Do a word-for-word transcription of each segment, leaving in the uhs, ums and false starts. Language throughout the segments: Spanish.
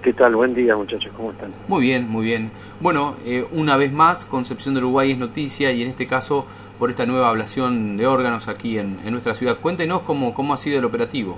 ¿Qué tal? Buen día, muchachos, ¿cómo están? Muy bien, muy bien. Bueno, eh, una vez más, Concepción del Uruguay es noticia y en este caso por esta nueva ablación de órganos aquí en, en nuestra ciudad. Cuéntenos cómo, cómo ha sido el operativo.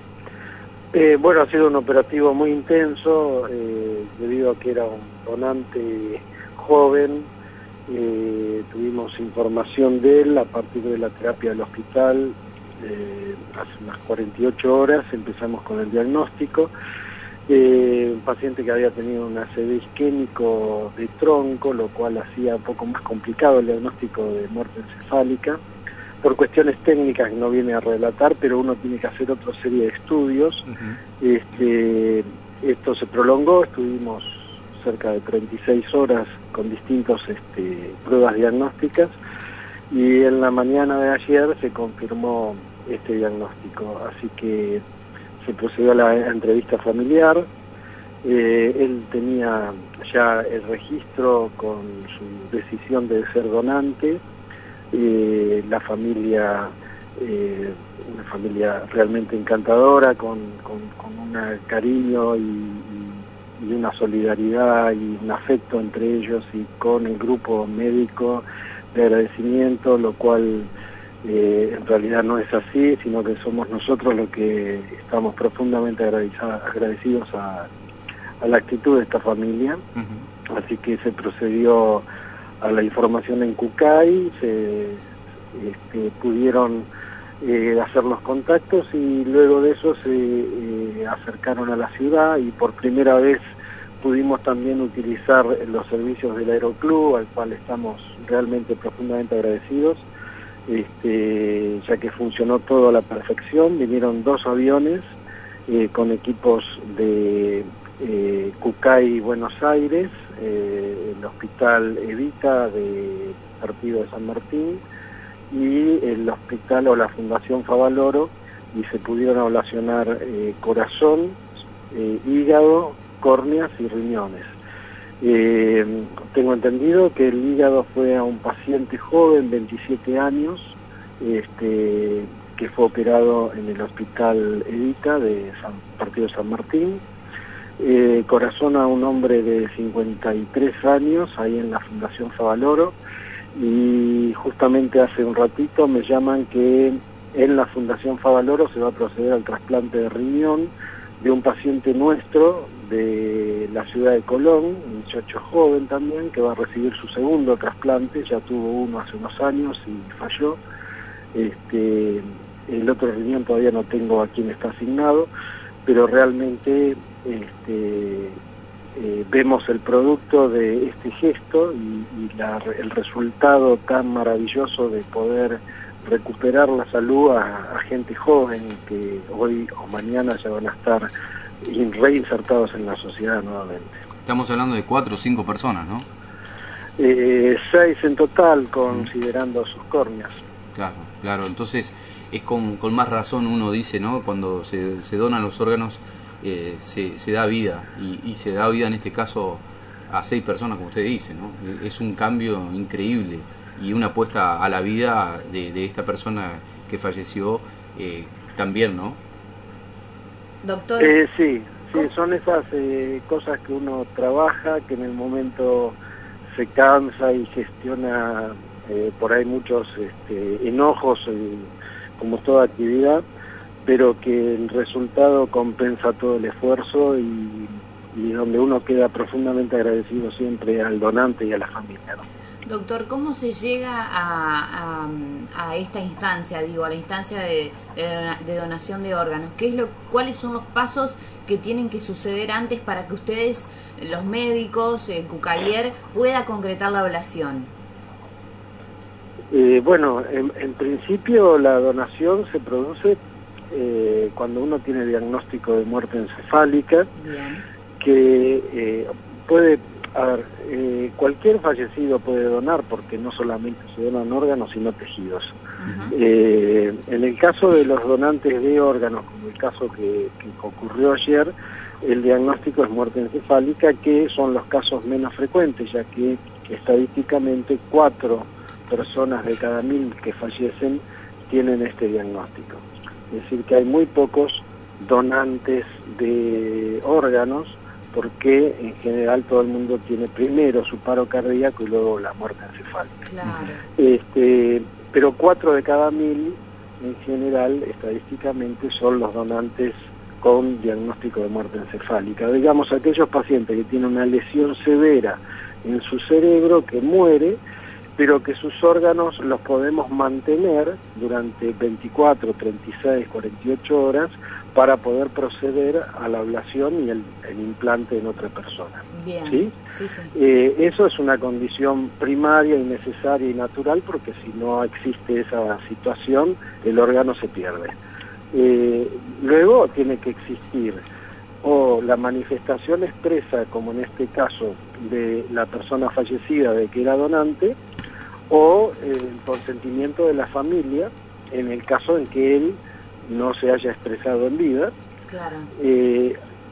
Eh, bueno, ha sido un operativo muy intenso, eh, debido a que era un donante joven. Eh, tuvimos información de él a partir de la terapia del hospital. Eh, hace unas cuarenta y ocho horas empezamos con el diagnóstico. Eh, un paciente que había tenido un A C V isquémico de tronco, lo cual hacía un poco más complicado el diagnóstico de muerte encefálica, por cuestiones técnicas que no viene a relatar, pero uno tiene que hacer otra serie de estudios. Uh-huh. este, esto se prolongó, estuvimos cerca de treinta y seis horas con distintas este, pruebas diagnósticas, y en la mañana de ayer se confirmó este diagnóstico, así que se procedió a la entrevista familiar. Eh, él tenía ya el registro con su decisión de ser donante. Eh, la familia, eh, una familia realmente encantadora, con, con, con un cariño y, y, y una solidaridad y un afecto entre ellos y con el grupo médico de agradecimiento, lo cual Eh, en realidad no es así, sino que somos nosotros los que estamos profundamente agradecidos a, a la actitud de esta familia. Uh-huh. Así que se procedió a la información en Cucay, se este, pudieron eh, hacer los contactos y luego de eso se eh, acercaron a la ciudad, y por primera vez pudimos también utilizar los servicios del Aeroclub, al cual estamos realmente profundamente agradecidos. Este, ya que funcionó todo a la perfección. Vinieron dos aviones eh, con equipos de eh, Cucay, Buenos Aires, eh, el Hospital Evita de Partido de San Martín y el hospital o la Fundación Favaloro, y se pudieron ablacionar eh, corazón, eh, hígado, córneas y riñones. Eh, tengo entendido que el hígado fue a un paciente joven, veintisiete años, este, que fue operado en el Hospital Evita de San, Partido de San Martín. Eh, corazón a un hombre de cincuenta y tres años, ahí en la Fundación Favaloro, y justamente hace un ratito me llaman que en la Fundación Favaloro se va a proceder al trasplante de riñón de un paciente nuestro de la ciudad de Colón, un muchacho joven también, que va a recibir su segundo trasplante. Ya tuvo uno hace unos años y falló. Este, el otro riñón todavía no tengo a quién está asignado, pero realmente este, eh, vemos el producto de este gesto y, y la, el resultado tan maravilloso de poder recuperar la salud a, a gente joven que hoy o mañana ya van a estar reinsertados en la sociedad nuevamente. Estamos hablando de cuatro o cinco personas, ¿no? Eh, seis en total, considerando sus córneas. Claro, claro. Entonces es con, con más razón uno dice, ¿no? Cuando se, se donan los órganos, eh, se, se da vida, y, y se da vida en este caso a seis personas, como usted dice, ¿no? Es un cambio increíble y una apuesta a la vida de, de esta persona que falleció eh, también, ¿no? Doctor. Eh, sí, sí, son esas eh, cosas que uno trabaja, que en el momento se cansa y gestiona eh, por ahí muchos este, enojos, eh, como toda actividad, pero que el resultado compensa todo el esfuerzo, y, y donde uno queda profundamente agradecido siempre al donante y a la familia, ¿no? Doctor, ¿cómo se llega a, a, a esta instancia, digo, a la instancia de, de, de donación de órganos? ¿Qué es lo, ¿Cuáles son los pasos que tienen que suceder antes para que ustedes, los médicos, el Cucayer, pueda concretar la ablación? Eh, bueno, en, en principio la donación se produce eh, cuando uno tiene diagnóstico de muerte encefálica. Bien. Que eh, puede... A ver, eh, cualquier fallecido puede donar, porque no solamente se donan órganos, sino tejidos. Uh-huh. Eh, en el caso de los donantes de órganos, como el caso que, que ocurrió ayer, el diagnóstico es muerte encefálica, que son los casos menos frecuentes, ya que estadísticamente cuatro personas de cada mil que fallecen tienen este diagnóstico. Es decir, que hay muy pocos donantes de órganos, porque en general todo el mundo tiene primero su paro cardíaco y luego la muerte encefálica. Claro. Este, pero cuatro de cada mil, en general, estadísticamente, son los donantes con diagnóstico de muerte encefálica. Digamos, aquellos pacientes que tienen una lesión severa en su cerebro, que muere, pero que sus órganos los podemos mantener durante veinticuatro, treinta y seis, cuarenta y ocho horas para poder proceder a la ablación y el, el implante en otra persona. Bien. ¿Sí? Sí, sí. Eh, eso es una condición primaria y necesaria y natural, porque si no existe esa situación, el órgano se pierde. Eh, luego tiene que existir o la manifestación expresa, como en este caso de la persona fallecida de que era donante, o eh, el consentimiento de la familia en el caso en que él no se haya expresado en vida. Claro. Eh,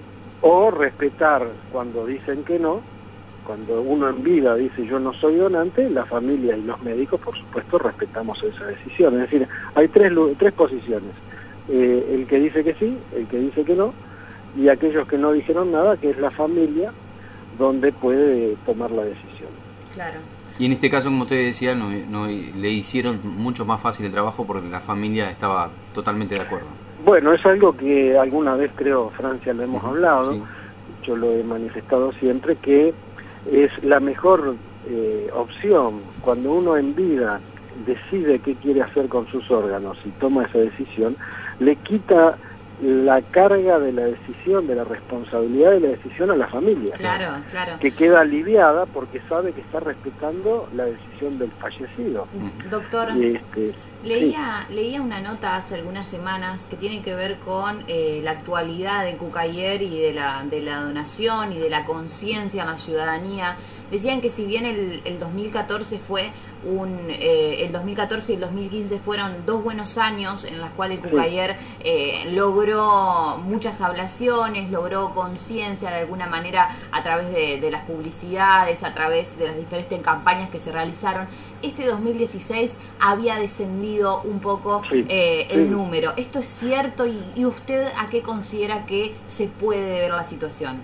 o respetar cuando dicen que no, cuando uno en vida dice yo no soy donante, la familia y los médicos por supuesto respetamos esa decisión. Es decir, hay tres, tres posiciones, eh, el que dice que sí, el que dice que no, y aquellos que no dijeron nada, que es la familia donde puede tomar la decisión. Claro. Y en este caso, como usted decía, no, no, le hicieron mucho más fácil el trabajo porque la familia estaba totalmente de acuerdo. Bueno, es algo que alguna vez, creo, Francia, lo hemos uh-huh. hablado, sí. Yo lo he manifestado siempre, que es la mejor eh, opción cuando uno en vida decide qué quiere hacer con sus órganos y toma esa decisión, le quita la carga de la decisión, de la responsabilidad de la decisión a la familia. Claro, claro. Que queda aliviada porque sabe que está respetando la decisión del fallecido. Doctor, este, leía, sí. leía una nota hace algunas semanas que tiene que ver con eh, la actualidad de Cucayer y de la, de la donación y de la conciencia en la ciudadanía. Decían que si bien el, el dos mil catorce fue un eh, el dos mil catorce y el dos mil quince fueron dos buenos años en los cuales Cucayer sí. eh, logró muchas ablaciones, logró conciencia de alguna manera a través de, de las publicidades, a través de las diferentes campañas que se realizaron. Este dos mil dieciséis había descendido un poco sí, eh, el sí. número. ¿Esto es cierto? Y, ¿Y usted a qué considera que se puede ver la situación?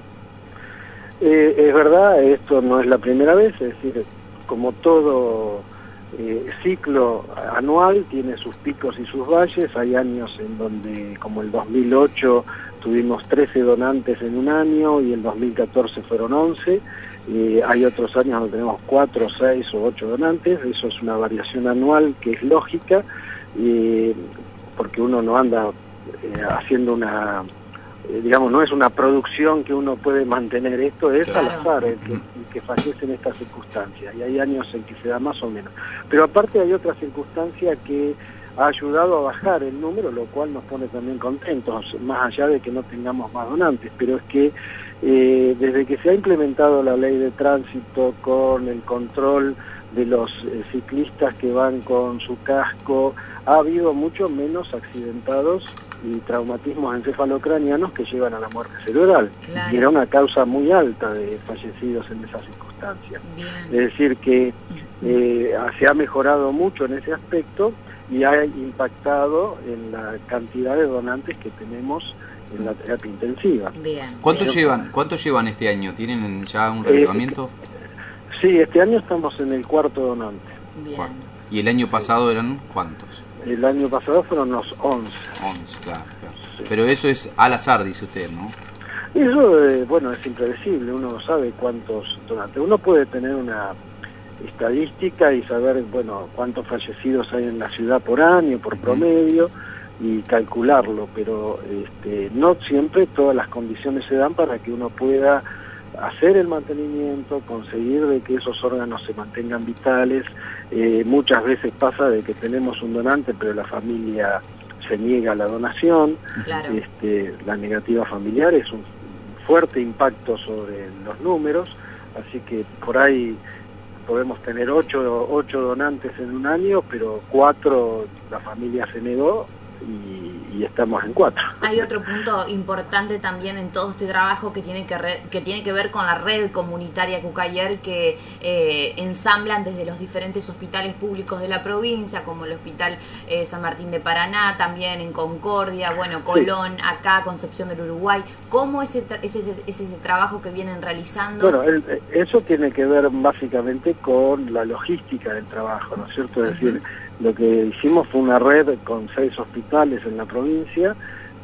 Eh, es verdad, esto no es la primera vez, es decir, como todo eh, ciclo anual tiene sus picos y sus valles. Hay años en donde, como el dos mil ocho, tuvimos trece donantes en un año y el dos mil catorce fueron once. Eh, hay otros años donde tenemos cuatro, seis o ocho donantes. Eso es una variación anual que es lógica, eh, porque uno no anda eh, haciendo una... digamos, no es una producción que uno puede mantener, esto es claro. al azar el que, el que fallece en estas circunstancias, y hay años en que se da más o menos. Pero aparte hay otra circunstancia que ha ayudado a bajar el número, lo cual nos pone también contentos, más allá de que no tengamos más donantes, pero es que eh, desde que se ha implementado la ley de tránsito con el control de los eh, ciclistas que van con su casco, ha habido mucho menos accidentados y traumatismos encefalocranianos que llevan a la muerte cerebral. Claro. Y era una causa muy alta de fallecidos en esas circunstancias. Bien. Es decir, que eh, se ha mejorado mucho en ese aspecto y ha impactado en la cantidad de donantes que tenemos en la terapia intensiva. Bien. ¿Cuánto Bien. llevan, cuánto llevan este año? ¿Tienen ya un relevamiento? Eh, sí, este año estamos en el cuarto donante. Bien. Cuarto. ¿Y el año pasado eran cuántos? El año pasado fueron unos once. once, claro. claro. Sí. Pero eso es al azar, dice usted, ¿no? Eso, eh, bueno, es impredecible, uno no sabe cuántos donantes. Uno puede tener una estadística y saber, bueno, cuántos fallecidos hay en la ciudad por año, por promedio, y calcularlo, pero este, no siempre todas las condiciones se dan para que uno pueda hacer el mantenimiento, conseguir de que esos órganos se mantengan vitales. Eh, muchas veces pasa de que tenemos un donante, pero la familia se niega a la donación. Claro. Este, la negativa familiar es un fuerte impacto sobre los números, así que por ahí podemos tener ocho, ocho donantes en un año, pero cuatro la familia se negó y, y estamos en cuatro. Hay otro punto importante también en todo este trabajo que tiene que, re, que, tiene que ver con la red comunitaria Cucayer, que eh, ensamblan desde los diferentes hospitales públicos de la provincia, como el Hospital eh, San Martín de Paraná, también en Concordia, bueno, Colón, sí. Acá, Concepción del Uruguay. ¿Cómo es ese, ese, ese, ese trabajo que vienen realizando? Bueno, el, eso tiene que ver básicamente con la logística del trabajo, ¿no es cierto? Es uh-huh. decir, lo que hicimos fue una red con seis hospitales en la provincia,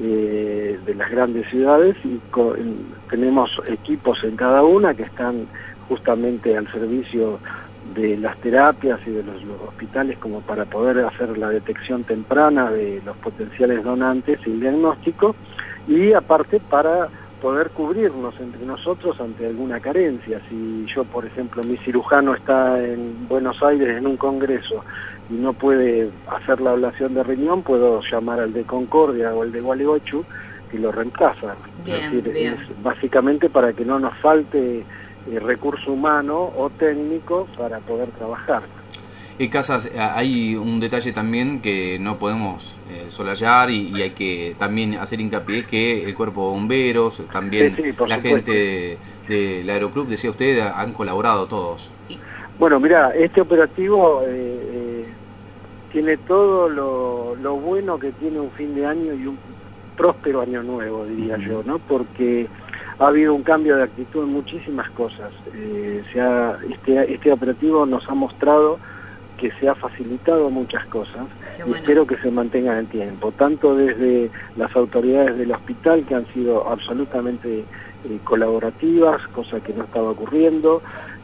eh, de las grandes ciudades, y con, tenemos equipos en cada una que están justamente al servicio de las terapias y de los, los hospitales, como para poder hacer la detección temprana de los potenciales donantes y el diagnóstico, y aparte para poder cubrirnos entre nosotros ante alguna carencia. Si yo, por ejemplo, mi cirujano está en Buenos Aires en un congreso y no puede hacer la ablación de riñón, puedo llamar al de Concordia o el de Gualeguaychú y lo reemplazan. Bien, es decir, bien. Es básicamente para que no nos falte eh, recurso humano o técnico para poder trabajar. Eh, Casas, hay un detalle también que no podemos eh, soslayar y, y hay que también hacer hincapié, es que el cuerpo de bomberos, también sí, sí, la supuesto. gente del de Aeroclub, decía usted, han colaborado todos. Bueno, mira, este operativo eh, eh, tiene todo lo, lo bueno que tiene un fin de año y un próspero año nuevo, diría uh-huh. yo, ¿no? Porque ha habido un cambio de actitud en muchísimas cosas. Eh, se ha, este, este operativo nos ha mostrado que se ha facilitado muchas cosas y espero que se mantenga en el tiempo, tanto desde las autoridades del hospital, que han sido absolutamente eh, colaborativas, cosa que no estaba ocurriendo,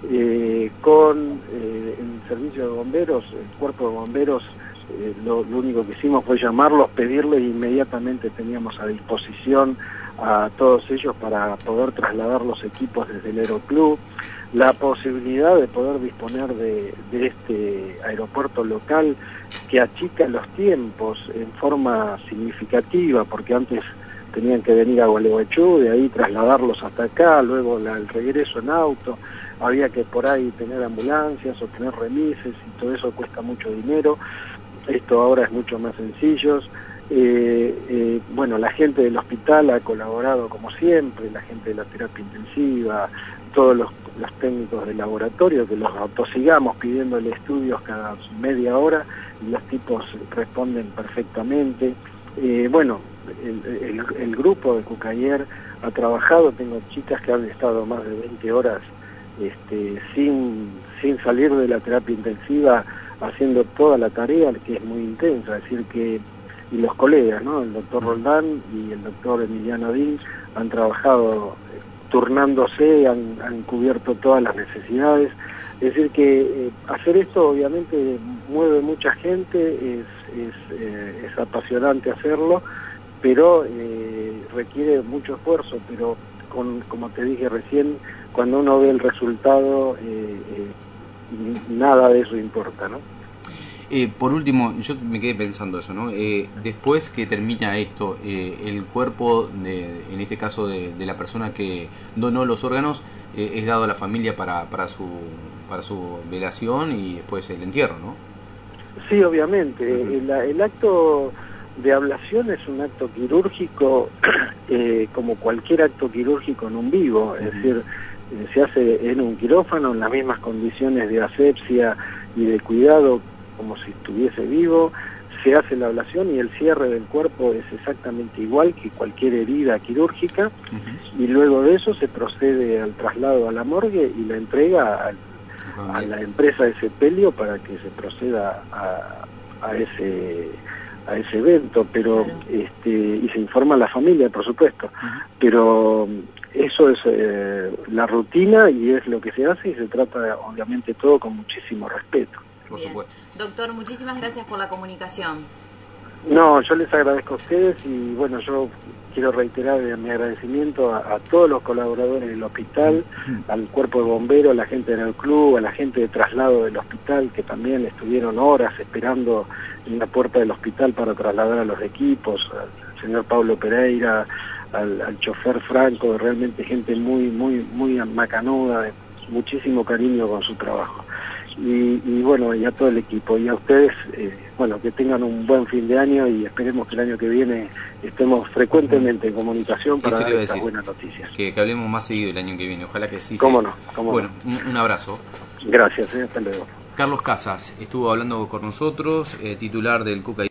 eh, con eh, el servicio de bomberos, el cuerpo de bomberos, eh, lo, lo único que hicimos fue llamarlos, pedirles, e inmediatamente teníamos a disposición a todos ellos para poder trasladar los equipos desde el Aeroclub, la posibilidad de poder disponer de, de este aeropuerto local que achica los tiempos en forma significativa, porque antes tenían que venir a Gualeguaychú, de ahí trasladarlos hasta acá, luego la, el regreso en auto, había que por ahí tener ambulancias o tener remises y todo eso cuesta mucho dinero. Esto ahora es mucho más sencillo. Eh, eh, bueno, la gente del hospital ha colaborado como siempre, la gente de la terapia intensiva, todos los, los técnicos del laboratorio, que los autosigamos pidiéndole estudios cada media hora y los tipos responden perfectamente. Eh, bueno, el, el, el grupo de Cucayer ha trabajado, tengo chicas que han estado más de veinte horas este, sin, sin salir de la terapia intensiva, haciendo toda la tarea, que es muy intensa, es decir que, y los colegas, ¿no? El doctor Roldán y el doctor Emiliano Dín han trabajado turnándose, han, han cubierto todas las necesidades, es decir que eh, hacer esto obviamente mueve mucha gente, es, es, eh, es apasionante hacerlo, pero eh, requiere mucho esfuerzo, pero con, como te dije recién, cuando uno ve el resultado, eh, eh, nada de eso importa, ¿no? Eh, por último, yo me quedé pensando eso, ¿no? Eh, después que termina esto, eh, el cuerpo, de, en este caso de, de la persona que donó los órganos, eh, es dado a la familia para, para, su, para su velación y después el entierro, ¿no? Sí, obviamente. Uh-huh. el, el acto de ablación es un acto quirúrgico eh, como cualquier acto quirúrgico en un vivo, es uh-huh. decir, eh, se hace en un quirófano en las mismas condiciones de asepsia y de cuidado como si estuviese vivo, se hace la ablación y el cierre del cuerpo es exactamente igual que cualquier herida quirúrgica, uh-huh. y luego de eso se procede al traslado a la morgue y la entrega al, uh-huh. a la empresa de sepelio para que se proceda a, a ese a ese evento, pero uh-huh. este y se informa a la familia, por supuesto, uh-huh. pero eso es eh, la rutina y es lo que se hace y se trata obviamente todo con muchísimo respeto. Por supuesto. Doctor, muchísimas gracias por la comunicación. No, yo les agradezco a ustedes y bueno, yo quiero reiterar mi agradecimiento a, a todos los colaboradores del hospital, mm. al cuerpo de bomberos, a la gente del club, a la gente de traslado del hospital que también estuvieron horas esperando en la puerta del hospital para trasladar a los equipos, al señor Pablo Pereira, al, al chofer Franco, realmente gente muy, muy, muy macanuda, de muchísimo cariño con su trabajo. y, y bueno, y a todo el equipo. Y a ustedes, eh, bueno, que tengan un buen fin de año y esperemos que el año que viene estemos frecuentemente en comunicación para dar estas buenas noticias. Que, que hablemos más seguido el año que viene, ojalá que sí. ¿Cómo sea. no? ¿Cómo bueno, no? Un, un abrazo. Gracias, eh, hasta luego. Carlos Casas estuvo hablando con nosotros, eh, titular del Cuca.